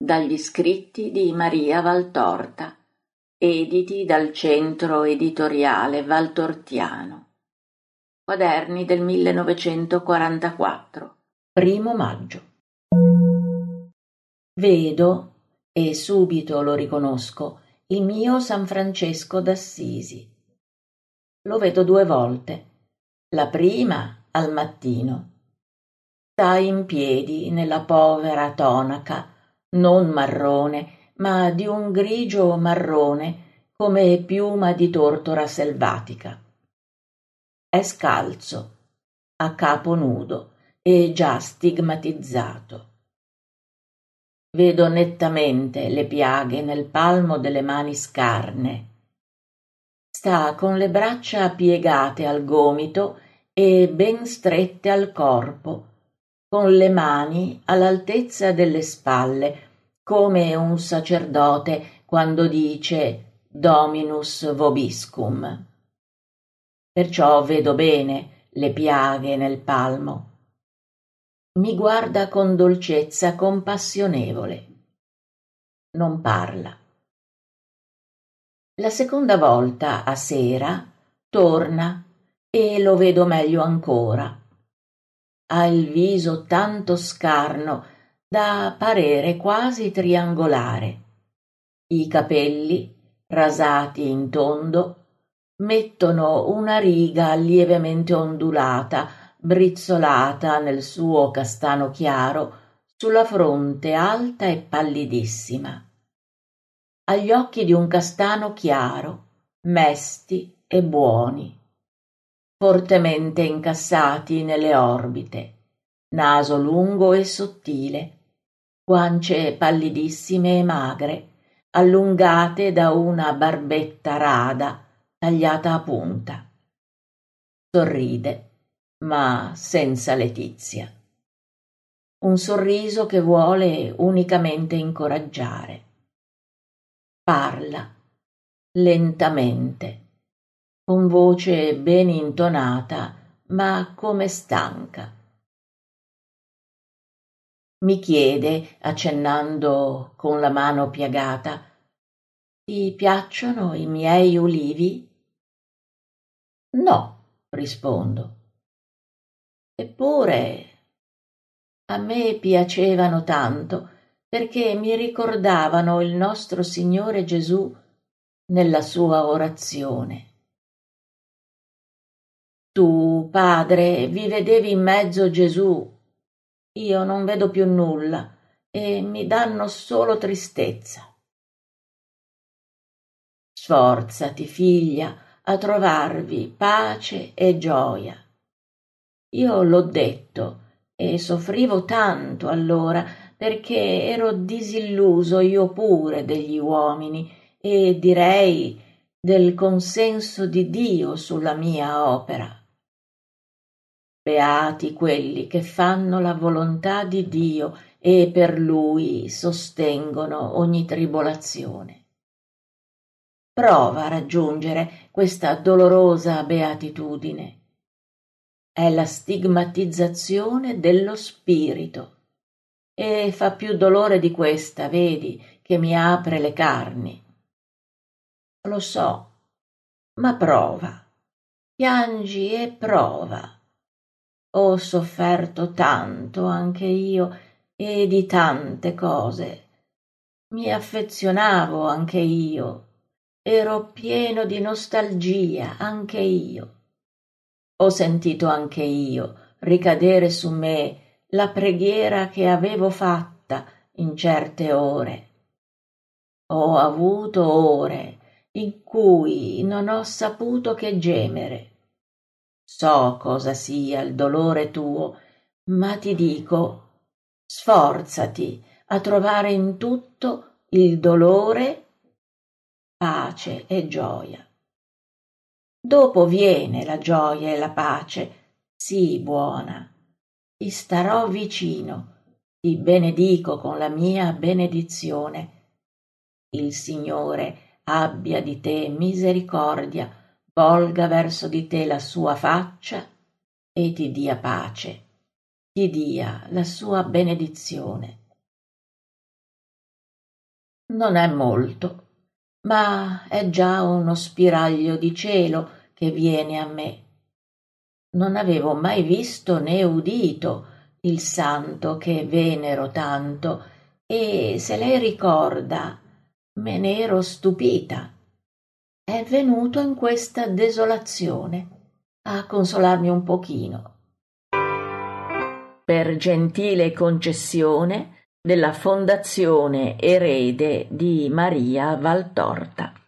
Dagli scritti di Maria Valtorta, editi dal Centro Editoriale Valtortiano. Quaderni del 1944, 1 maggio. Vedo, e subito lo riconosco, il mio San Francesco d'Assisi. Lo vedo 2 volte. La prima al mattino. Sta in piedi nella povera tonaca, non marrone, ma di un grigio marrone come piuma di tortora selvatica. È scalzo, a capo nudo e già stigmatizzato. Vedo nettamente le piaghe nel palmo delle mani scarne. Sta con le braccia piegate al gomito e ben strette al corpo, con le mani all'altezza delle spalle, come un sacerdote quando dice Dominus vobiscum. Perciò vedo bene le piaghe nel palmo. Mi guarda con dolcezza compassionevole. Non parla. La seconda volta, a sera, torna e lo vedo meglio ancora. Ha il viso tanto scarno da parere quasi triangolare. I capelli, rasati in tondo, mettono una riga lievemente ondulata, brizzolata nel suo castano chiaro, sulla fronte alta e pallidissima. Ha gli occhi di un castano chiaro, mesti e buoni, fortemente incassati nelle orbite, naso lungo e sottile, guance pallidissime e magre, allungate da una barbetta rada tagliata a punta. Sorride, ma senza letizia. Un sorriso che vuole unicamente incoraggiare. Parla, lentamente, con voce ben intonata, ma come stanca. Mi chiede, accennando con la mano piagata, «Ti piacciono i miei ulivi?» «No», rispondo. «Eppure a me piacevano tanto perché mi ricordavano il nostro Signore Gesù nella sua orazione. Tu, Padre, vi vedevi in mezzo Gesù, io non vedo più nulla e mi danno solo tristezza. Sforzati, figlia, a trovarvi pace e gioia. Io l'ho detto e soffrivo tanto allora perché ero disilluso io pure degli uomini e direi del consenso di Dio sulla mia opera. Beati quelli che fanno la volontà di Dio e per Lui sostengono ogni tribolazione. Prova a raggiungere questa dolorosa beatitudine. È la stigmatizzazione dello spirito e fa più dolore di questa, vedi, che mi apre le carni. Lo so, ma prova, piangi e prova. Ho sofferto tanto anche io e di tante cose. Mi affezionavo anche io, ero pieno di nostalgia anche io. Ho sentito anche io ricadere su me la preghiera che avevo fatta in certe ore. Ho avuto ore in cui non ho saputo che gemere. So cosa sia il dolore tuo, ma ti dico, sforzati a trovare in tutto il dolore, pace e gioia. Dopo viene la gioia e la pace, sii buona, ti starò vicino, ti benedico con la mia benedizione. Il Signore abbia di te misericordia, volga verso di te la sua faccia e ti dia pace, ti dia la sua benedizione. Non è molto, ma è già uno spiraglio di cielo che viene a me. Non avevo mai visto né udito il santo che venero tanto, e se lei ricorda, me ne ero stupita. È venuto in questa desolazione a consolarmi un pochino. Per gentile concessione della Fondazione Erede di Maria Valtorta.